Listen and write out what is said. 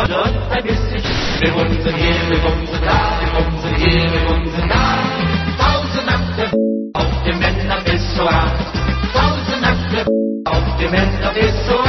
dort ein bisschen. Wir bumsen hier, wir bumsen da, wir bumsen hier, wir bumsen da. 1000 Nächte auf dem Männerpissoir. 1000 Nächte auf dem Männerpissoir.